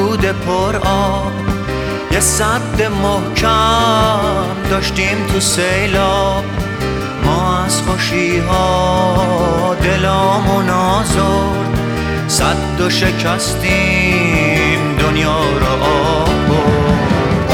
رود پر آب، یه سد محکم داشتیم تو سیلاب. ما از خوشی ها دلامون آزرد، سد و شکستیم دنیا رو آب برد.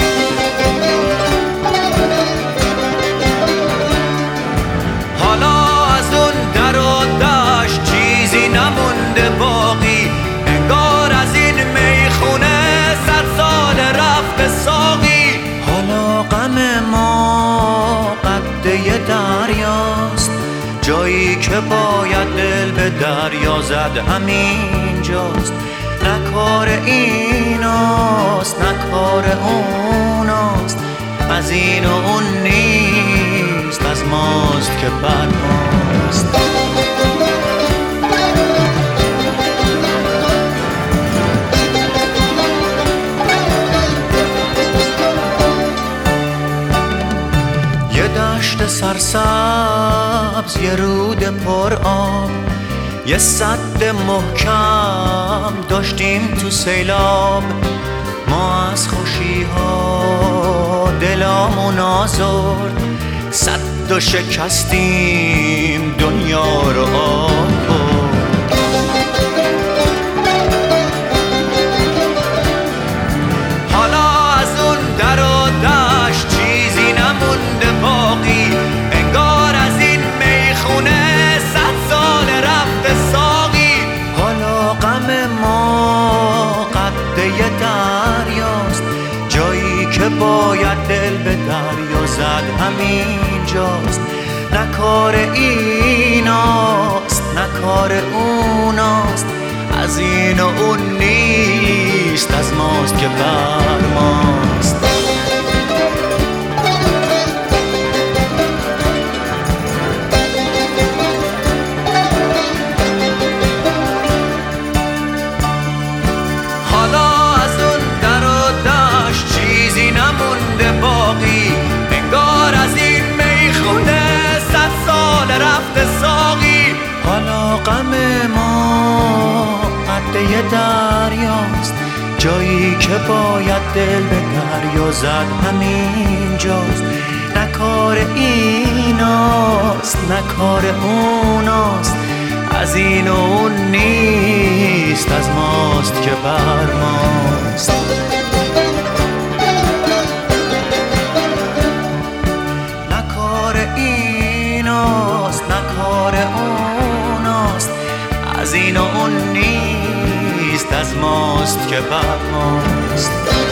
حالا از اون در و دشت چیزی نمونده باقی، انگار از این میخونه 100 سال رفته ساقی. حالا غم ما قده دریاست، جایی که باید دل به دریا زد همینجاست. نه کار ایناست نه کار اوناست، از این و اون نیست، از ماست که بر ماست. یه دشت سرسبز، یه رود پر آب، یه سد محکم داشتیم تو سیلاب. ما از خوشی ها دلامون آزرد، سد و شکستیم دنیا رو آب برد. حالا از اون در و دشت چیزی نمونده باقی، انگار از این میخونه 100 سال رفته ساقی. حالا غم ما قده دریاست، جایی که باید دل به دریا زد همینجاست. نه کار ایناست نه کار اوناست، از این و اون نیست، از ماست که بر ماست. حالا از اون در و دشت چیزی نمونده باقی، انگار از این میخونه 100 سال رفته ساقی. حالا غم ما قده دریاست، جایی که باید دل به دریا زد همینجاست. نه کار ایناست نه کار اوناست، از این و اون نیست، از ماست که بر ماست. نه کار ایناست نه کار اوناست، از این و اون نیست، از ماست که بر ماست.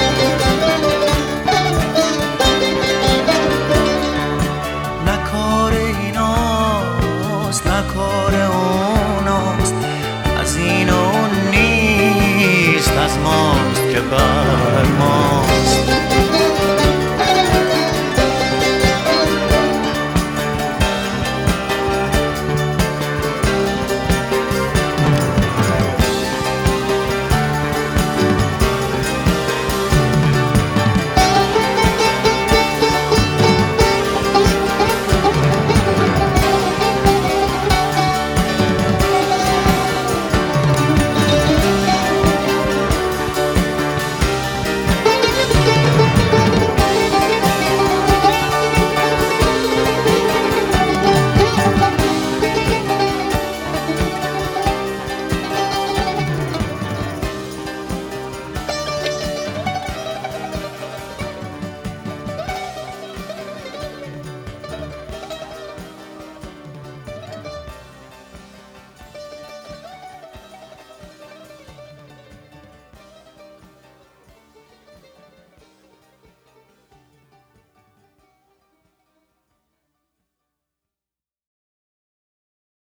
نه کار ایناست نه کار اوناست، از این و اون نیست، از ماست که بر